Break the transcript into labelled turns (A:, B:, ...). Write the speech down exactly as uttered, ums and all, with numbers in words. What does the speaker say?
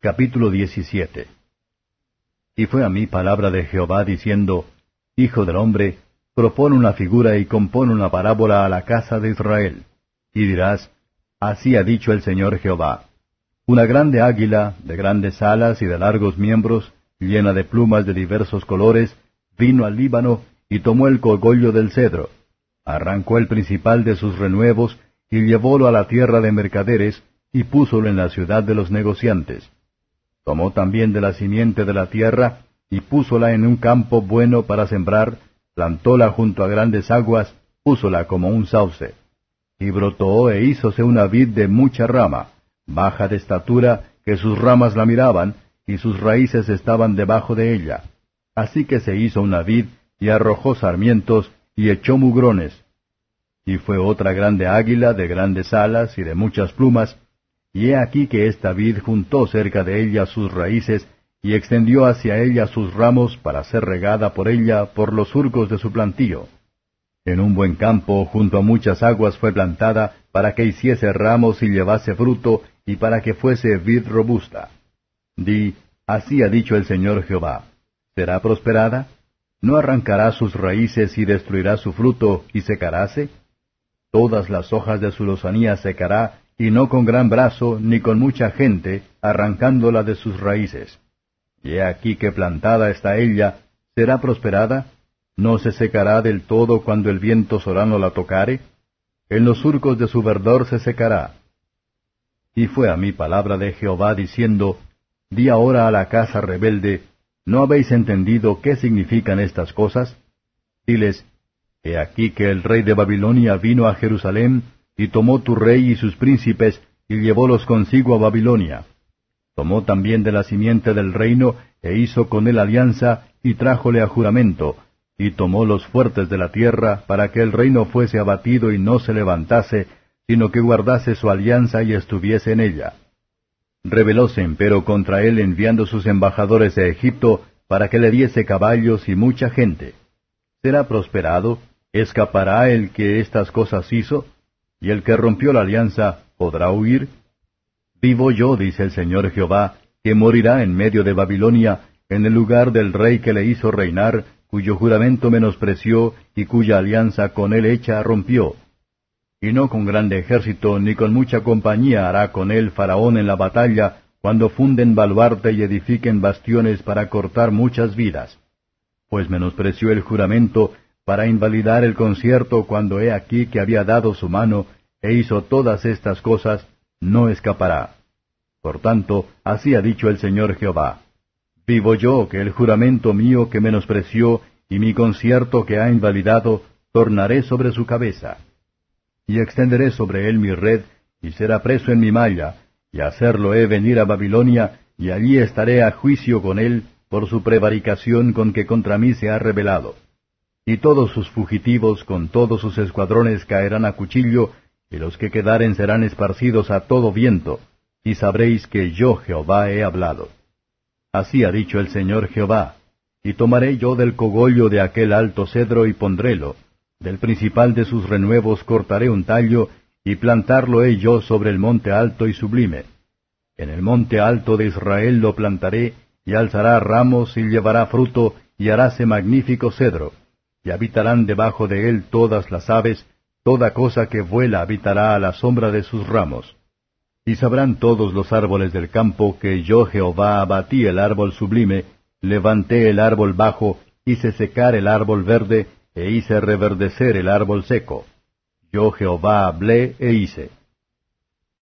A: Capítulo diecisiete. Y fue a mí palabra de Jehová diciendo, Hijo del hombre, propone una figura y compone una parábola a la casa de Israel. Y dirás, Así ha dicho el Señor Jehová. Una grande águila, de grandes alas y de largos miembros, llena de plumas de diversos colores, vino al Líbano y tomó el cogollo del cedro. Arrancó el principal de sus renuevos y llevólo a la tierra de mercaderes y púsolo en la ciudad de los negociantes. Tomó también de la simiente de la tierra, y púsola en un campo bueno para sembrar, plantóla junto a grandes aguas, púsola como un sauce. Y brotó e hízose una vid de mucha rama, baja de estatura, que sus ramas la miraban, y sus raíces estaban debajo de ella. Así que se hizo una vid, y arrojó sarmientos, y echó mugrones. Y fue otra grande águila, de grandes alas y de muchas plumas, y he aquí que esta vid juntó cerca de ella sus raíces, y extendió hacia ella sus ramos para ser regada por ella por los surcos de su plantío. En un buen campo, junto a muchas aguas fue plantada, para que hiciese ramos y llevase fruto, y para que fuese vid robusta. Di, así ha dicho el Señor Jehová, ¿será prosperada? ¿No arrancará sus raíces y destruirá su fruto, y secaráse? Todas las hojas de su lozanía secará, y no con gran brazo, ni con mucha gente, arrancándola de sus raíces. Y he aquí que plantada está ella, ¿será prosperada? ¿No se secará del todo cuando el viento solano la tocare? En los surcos de su verdor se secará. Y fue a mí palabra de Jehová diciendo, Di ahora a la casa rebelde, ¿no habéis entendido qué significan estas cosas? Diles, He aquí que el rey de Babilonia vino a Jerusalén, y tomó tu rey y sus príncipes, y llevólos consigo a Babilonia. Tomó también de la simiente del reino, e hizo con él alianza, y trájole a juramento, y tomó los fuertes de la tierra, para que el reino fuese abatido y no se levantase, sino que guardase su alianza y estuviese en ella. Rebelóse empero contra él enviando sus embajadores a Egipto, para que le diese caballos y mucha gente. ¿Será prosperado? ¿Escapará el que estas cosas hizo? ¿Y el que rompió la alianza podrá huir? Vivo yo, dice el Señor Jehová, que morirá en medio de Babilonia, en el lugar del rey que le hizo reinar, cuyo juramento menospreció y cuya alianza con él hecha rompió. Y no con grande ejército ni con mucha compañía hará con él Faraón en la batalla, cuando funden baluarte y edifiquen bastiones para cortar muchas vidas. Pues menospreció el juramento, para invalidar el concierto cuando he aquí que había dado su mano, e hizo todas estas cosas, no escapará. Por tanto, así ha dicho el Señor Jehová. Vivo yo que el juramento mío que menospreció, y mi concierto que ha invalidado, tornaré sobre su cabeza. Y extenderé sobre él mi red, y será preso en mi malla, y hacerlo he venir a Babilonia, y allí estaré a juicio con él, por su prevaricación con que contra mí se ha rebelado. Y todos sus fugitivos con todos sus escuadrones caerán a cuchillo, y los que quedaren serán esparcidos a todo viento, y sabréis que yo Jehová he hablado. Así ha dicho el Señor Jehová, y tomaré yo del cogollo de aquel alto cedro y pondrélo, del principal de sus renuevos cortaré un tallo, y plantarlo he yo sobre el monte alto y sublime. En el monte alto de Israel lo plantaré, y alzará ramos y llevará fruto, y haráse magnífico cedro. Y habitarán debajo de él todas las aves, toda cosa que vuela habitará a la sombra de sus ramos. Y sabrán todos los árboles del campo que yo Jehová abatí el árbol sublime, levanté el árbol bajo, hice secar el árbol verde, e hice reverdecer el árbol seco. Yo Jehová hablé e hice.